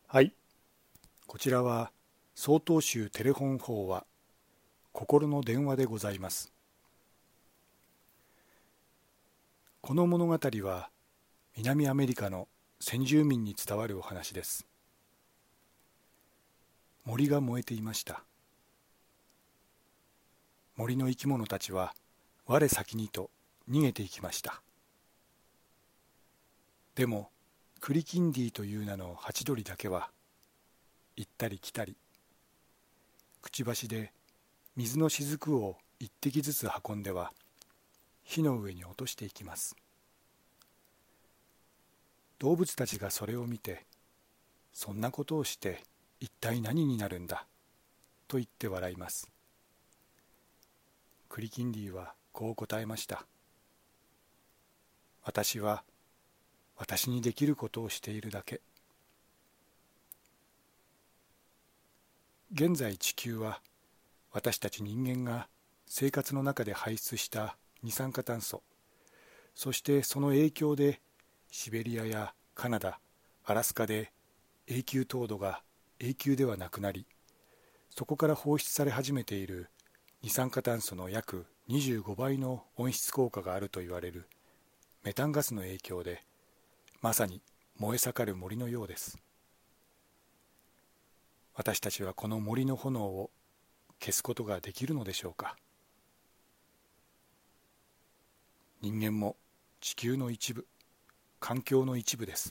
はい、こちらは曹洞宗テレフォン法話心の電話でございます。この物語は南アメリカの先住民に伝わるお話です。森が燃えていました。森の生き物たちは我先にと逃げていきました。でもクリキンディという名のハチドリだけは行ったり来たり、くちばしで水の雫を一滴ずつ運んでは火の上に落としていきます。動物たちがそれを見て、そんなことをして一体何になるんだと言って笑います。クリキンディはこう答えました。私は私にできることをしているだけ。現在地球は私たち人間が生活の中で排出した二酸化炭素、そしてその影響でシベリアやカナダ、アラスカで永久凍土が永久ではなくなり、そこから放出され始めている二酸化炭素の約25倍の温室効果があると言われるメタンガスの影響で、まさに燃え盛る森のようです。私たちはこの森の炎を消すことができるのでしょうか。人間も地球の一部、環境の一部です。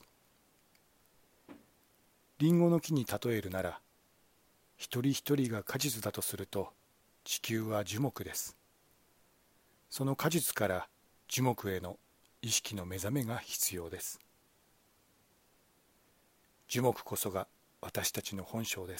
リンゴの木に例えるなら、一人一人が果実だとすると、地球は樹木です。その果実から樹木への意識の目覚めが必要です。樹木こそが私たちの本性です。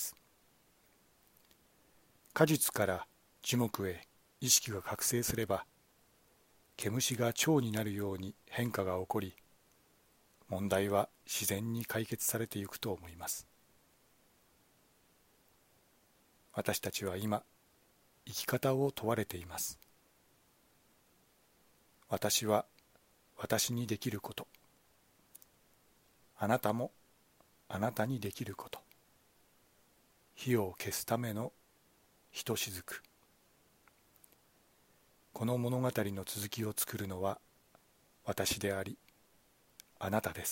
果実から樹木へ意識が覚醒すれば、毛虫が蝶になるように変化が起こり、問題は自然に解決されていくと思います。私たちは今、生き方を問われています。私は私にできること、あなたもあなたにできること、火を消すためのひとしずく。この物語の続きを作るのは私であり、あなたです。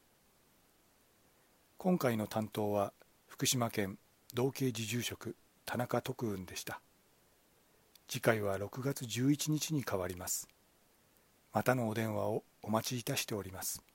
今回の担当は福島県道慶寺住職田中徳雲でした。次回は6月11日に変わります。またのお電話をお待ちいたしております。